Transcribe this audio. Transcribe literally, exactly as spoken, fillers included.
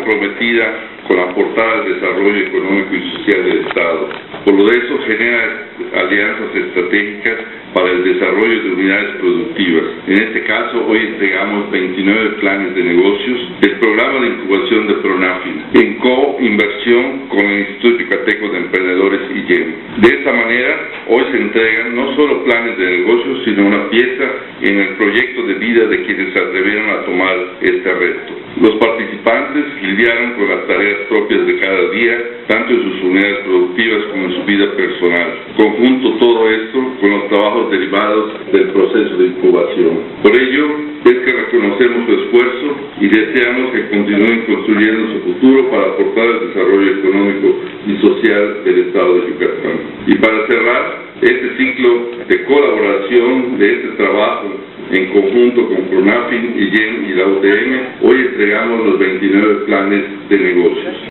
comprometida con aportar al desarrollo económico y social del Estado. Por lo de eso genera alianzas estratégicas para el desarrollo de unidades productivas. En este caso, hoy entregamos veintinueve planes de negocios del programa de incubación de PRONAFIN, en co-inversión con el Instituto Yucateco de Emprendedores y I E M. De esta manera, hoy se entregan no solo planes de negocios, sino una pieza en el proyecto de vida de quienes se atrevieron a tomar este reto. Los participantes lidiaron con las tareas propias de cada día, tanto en sus unidades productivas como en su vida personal. Conjunto todo esto con los trabajos derivados del proceso de incubación. Por ello, es que reconocemos su esfuerzo y deseamos que continúen construyendo su futuro para aportar al desarrollo económico y social del Estado de Yucatán. Y para cerrar este ciclo de colaboración, de este trabajo en conjunto con PRONAFIN, I E M y la U T M, hoy entregamos los veintinueve planes de negocios.